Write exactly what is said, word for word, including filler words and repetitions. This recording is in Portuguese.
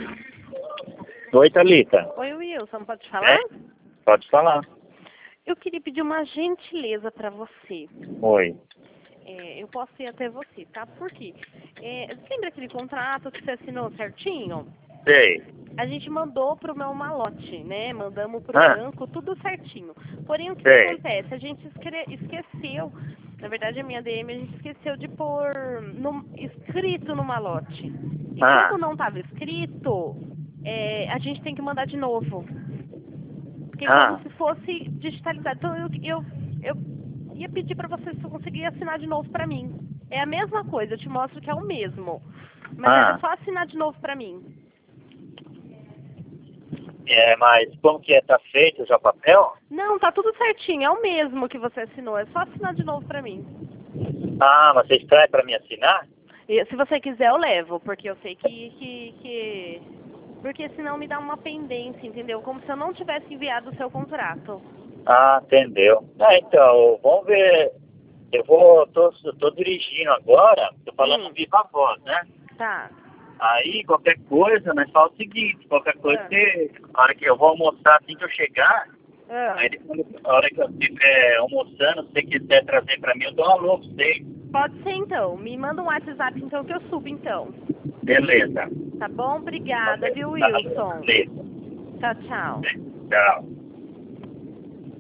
Oi, Thalita. Oi, Wilson, pode falar? É? Pode falar. Eu queria pedir uma gentileza para você. Oi. É, eu posso ir até você, tá? Por quê? É, você lembra aquele contrato que você assinou certinho? Sei. A gente mandou pro meu malote, né? Mandamos pro Ah. banco, tudo certinho. Porém, o que, que Sei. acontece? A gente escre- esqueceu, na verdade a minha D M, a gente esqueceu de pôr no, escrito no malote. E Ah. como não estava escrito, é, a gente tem que mandar de novo. Porque é Ah. como se fosse digitalizado. Então eu, eu, eu ia pedir para você se você conseguir assinar de novo para mim. É a mesma coisa, eu te mostro que é o mesmo. Mas Ah. era só assinar de novo para mim. É, mas como que é? Tá feito já o papel? Não, tá tudo certinho, é o mesmo que você assinou, é só assinar de novo pra mim. Ah, mas vocês trazem pra me assinar? E, se você quiser eu levo, porque eu sei que, que, que... Porque senão me dá uma pendência, entendeu? Como se eu não tivesse enviado o seu contrato. Ah, entendeu. Ah, então, vamos ver. Eu vou, tô, tô dirigindo agora, tô falando Hum. viva voz, né? Tá. Aí, qualquer coisa, mas fala o seguinte, qualquer coisa, Ah. você, a hora que eu vou almoçar, assim que eu chegar, Ah. aí depois, a hora que eu estiver almoçando, se você quiser trazer pra mim, eu dou um alô pra você. Pode ser então, me manda um WhatsApp então que eu subo então. Beleza. Tá bom? Obrigada, viu, Tá, Wilson? beleza. Tchau, tchau. Tchau.